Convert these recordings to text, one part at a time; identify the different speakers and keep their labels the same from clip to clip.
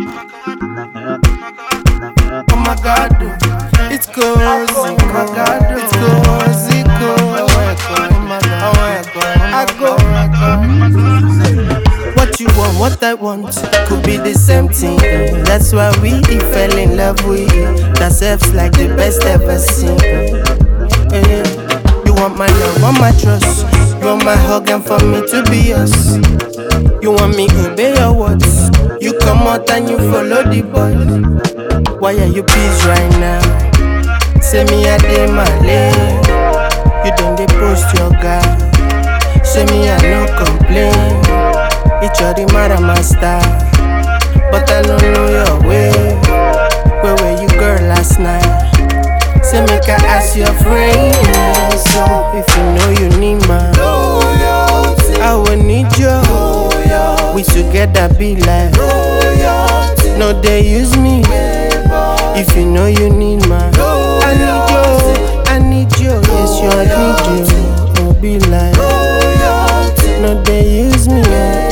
Speaker 1: Oh my God, it's cozy, oh my God, it's cozy, I go. What you want, what I want, could be the same thing. That's why we fell in love with ourselves like the best ever seen. You want my love, want my trust, you want my hug and for me to be yours. You want me obey your words, you come out and you follow the boy. Why are you peace right now? Say me a day my lane. You don't dey post your guy. Say me I no complain. It's your matter my style, but I don't know your way. Where were you girl last night? Say make I ask your friend. So if you know you need my loyalty, I will need your loyalty. We together be like royalty. No they use me. If you know you need my loyalty, I need you, yes you I need you. Oh be like royalty. No they use me.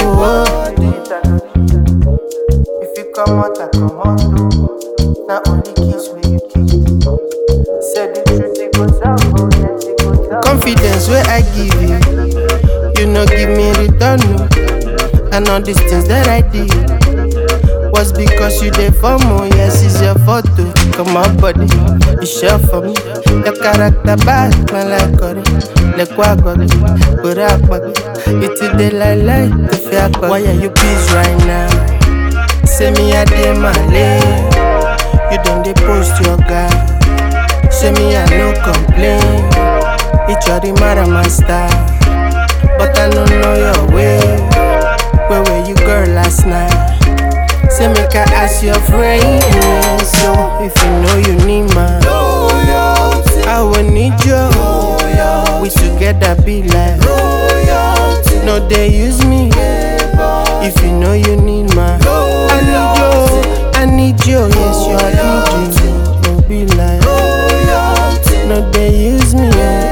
Speaker 1: If you come out, I come out too. Not only kiss where you kiss. Say the truth, it goes out. Confidence where I give you no give me return. No. And all these things that I did was because you dey for more. Yes, it's your photo. Come on, buddy, you share for me. Your character bad, man like it. Le quoi got it, but I got it. It's today like the fair. Why are you peace right now? Say me a day my lane. You don't dey post your guy. Say me I no complain. It's your matter my style, but I don't know your way. Where were you girl last night? Say make I ask your friend. So if you know you need my loyalty, I will need your loyalty. We together be like royalty. No they use me. If you know you need my loyalty, I need you, yes you I need you. No be like royalty. No they use me.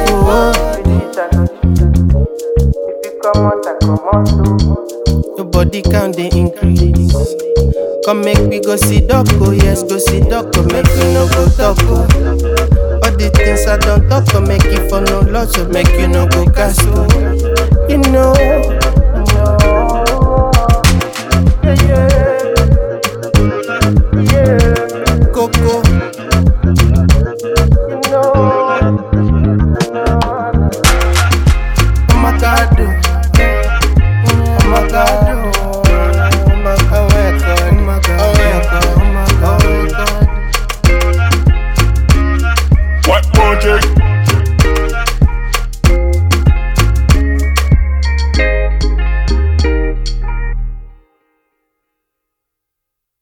Speaker 1: If you come out, I come out too. Your body count they increase. Come make me go see Doco, yes go see Doco. Make me no go Doco. All the things I don't talk, to make you for no loss, so make you no go Casco. You know. Yeah, yeah.